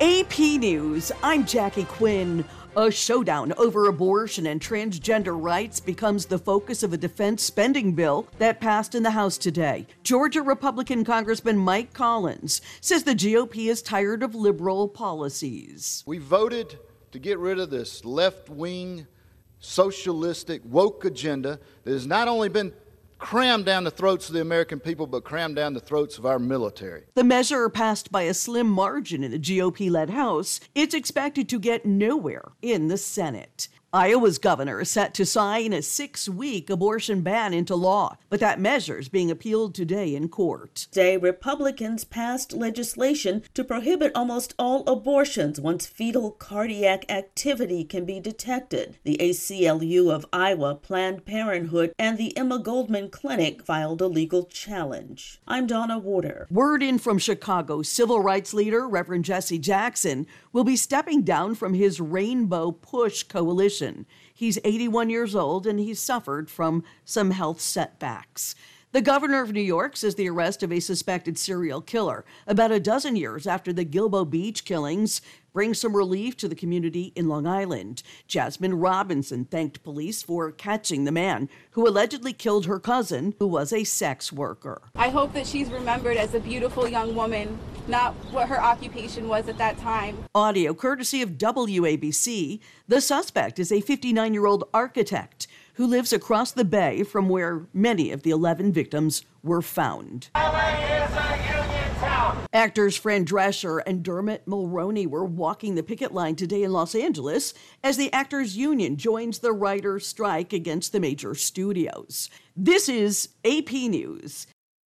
AP News, I'm Jackie Quinn. A showdown over abortion and transgender rights becomes the focus of a defense spending bill that passed in the House today. Georgia Republican Congressman Mike Collins says the GOP is tired of liberal policies. We voted to get rid of this left-wing, socialistic, woke agenda that has not only been crammed down the throats of the American people, but crammed down the throats of our military. The measure passed by a slim margin in the GOP-led House. It's expected to get nowhere in the Senate. Iowa's governor is set to sign a 6-week abortion ban into law, but that measure is being appealed today in court. Today, Republicans passed legislation to prohibit almost all abortions once fetal cardiac activity can be detected. The ACLU of Iowa, Planned Parenthood, and the Emma Goldman Clinic filed a legal challenge. I'm Donna Warder. Word in from Chicago, civil rights leader Reverend Jesse Jackson will be stepping down from his Rainbow Push coalition. He's 81 years old and he's suffered from some health setbacks. The governor of New York says the arrest of a suspected serial killer about a dozen years after the Gilbo Beach killings brings some relief to the community in Long Island. Jasmine Robinson thanked police for catching the man who allegedly killed her cousin, who was a sex worker. I hope that she's remembered as a beautiful young woman, not what her occupation was at that time. Audio courtesy of WABC. The suspect is a 59-year-old architect who lives across the bay from where many of the 11 victims were found. LA is a union town. Actors Fran Drescher and Dermot Mulroney were walking the picket line today in Los Angeles as the Actors Union joins the writers' strike against the major studios. This is AP News.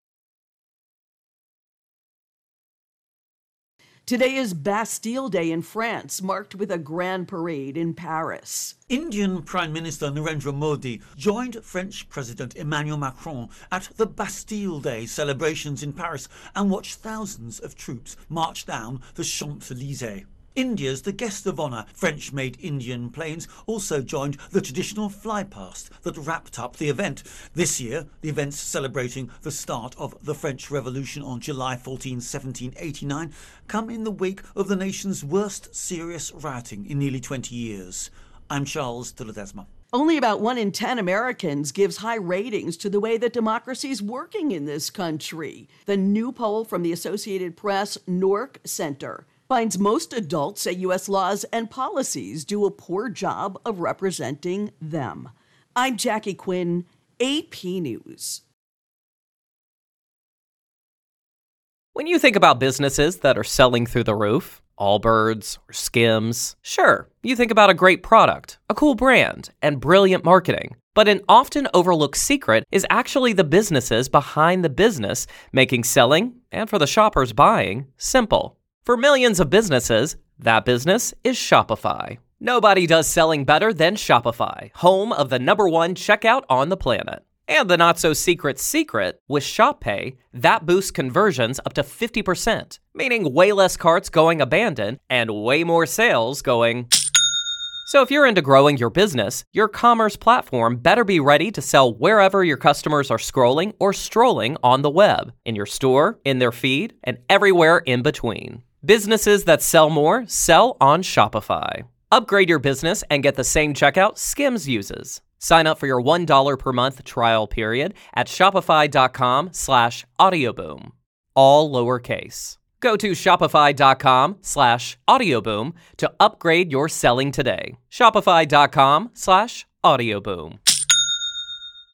Today is Bastille Day in France, marked with a grand parade in Paris. Indian Prime Minister Narendra Modi joined French President Emmanuel Macron at the Bastille Day celebrations in Paris and watched thousands of troops march down the Champs-Élysées. India's the guest of honour. French-made Indian planes also joined the traditional flypast that wrapped up the event. This year, the events celebrating the start of the French Revolution on July 14, 1789, come in the wake of the nation's worst serious rioting in nearly 20 years. I'm Charles de Ledesma. Only about 1 in 10 Americans gives high ratings to the way that democracy is working in this country. The new poll from the Associated Press NORC Center finds most adults say U.S. laws and policies do a poor job of representing them. I'm Jackie Quinn, AP News. When you think about businesses that are selling through the roof, Allbirds or Skims, sure, you think about a great product, a cool brand, and brilliant marketing. But an often overlooked secret is actually the businesses behind the business, making selling, and for the shoppers buying, simple. For millions of businesses, that business is Shopify. Nobody does selling better than Shopify, home of the #1 checkout on the planet. And the not-so-secret secret, with Shop Pay, that boosts conversions up to 50%, meaning way less carts going abandoned and way more sales going. So if you're into growing your business, your commerce platform better be ready to sell wherever your customers are scrolling or strolling on the web, in your store, in their feed, and everywhere in between. Businesses that sell more sell on Shopify. Upgrade your business and get the same checkout Skims uses. Sign up for your $1 per month trial period at shopify.com/audioboom. All lowercase. Go to shopify.com/audioboom to upgrade your selling today. Shopify.com/audioboom.